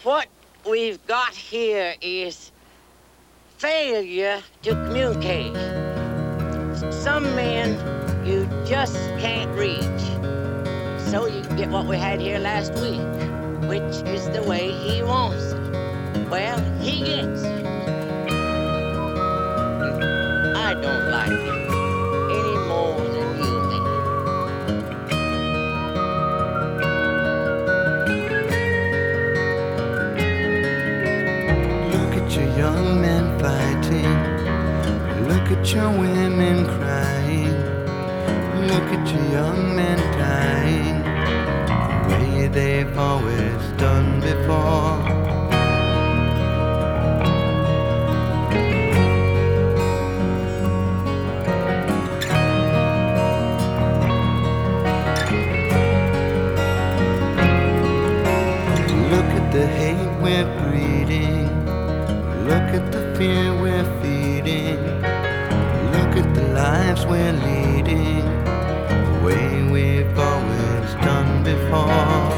What we've got here is failure to communicate. Some men you just can't reach. So you get what we had here last week, which is the way he wants it. Well, he gets it. I don't like it any more than you may. Look at your young men fighting. Look at your women crying. Look at your young men dying the way they've always done before. Look at the hate we're breeding. Look at the fear we're feeding. Look at the lives we're leading the way we've always done before.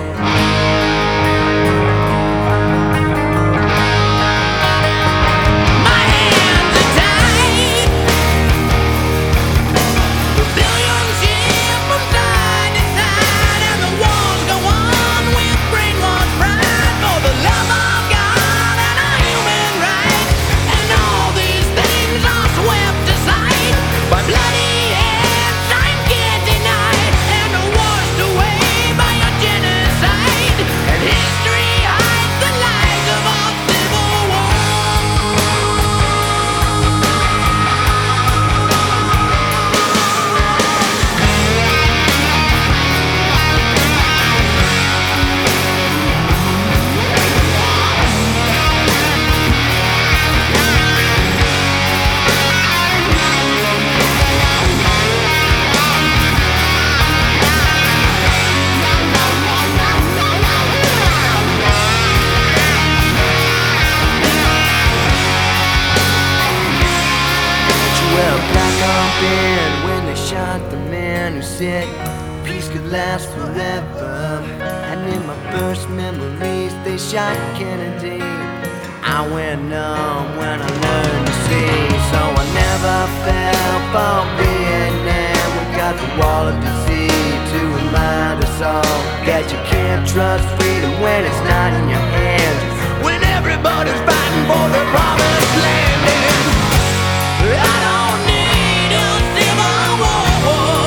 When they shot the man who said peace could last forever, and in my first memories they shot Kennedy. I went numb when I learned to see, so I never fell for Vietnam. We got the wall of disease to remind us all that you can't trust freedom when it's not in your hands, when everybody's fighting for the promised land. And I don't need a civil war.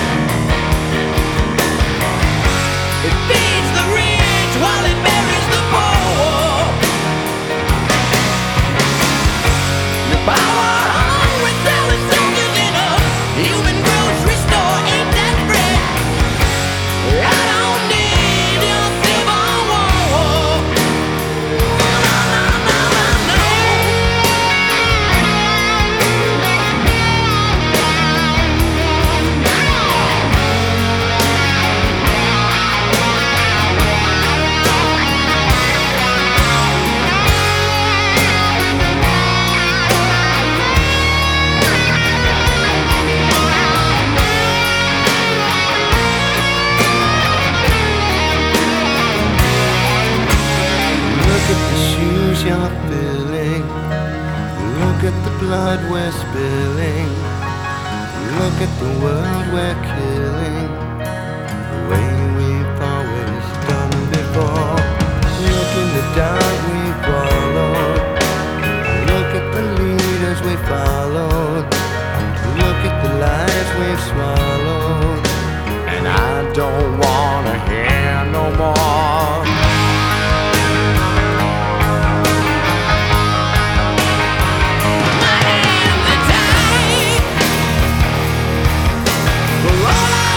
It feeds the rich while it buries the poor. The power hungry selling soldiers in a human grocery store ain't that bread. I don't need a civil war. No. Look at the shoes you're filling. Look at the blood we're spilling. Look at the world we're killing the way we've always done before. Look in the dark we followed. Look at the leaders we followed. Look at the lies we've swallowed. And I don't wanna hear no more. My hands are tied for all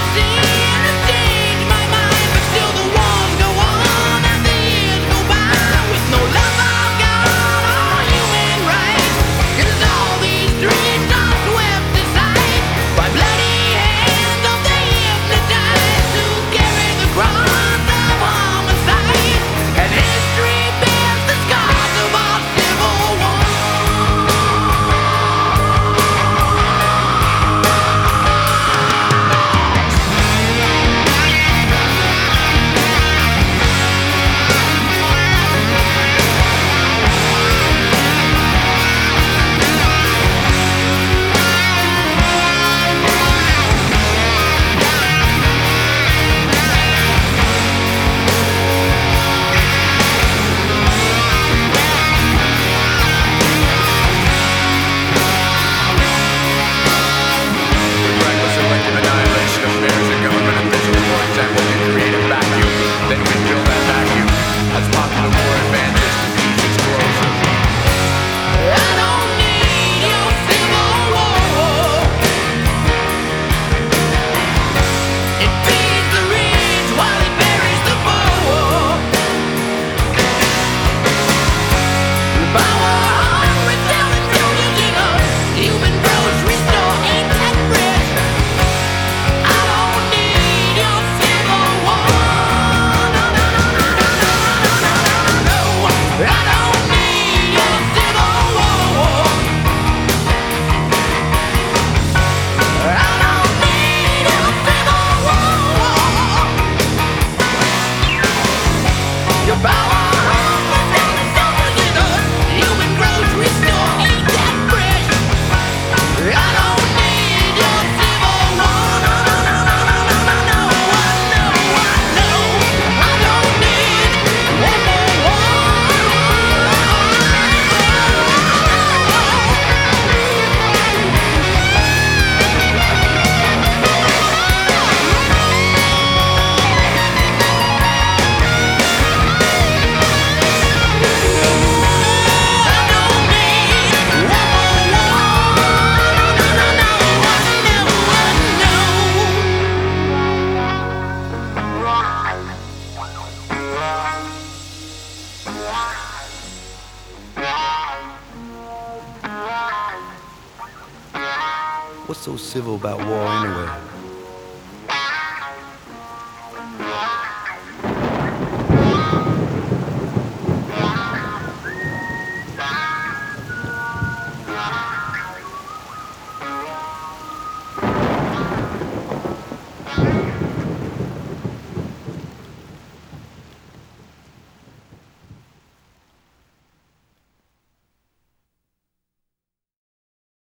What's so civil about war anyway?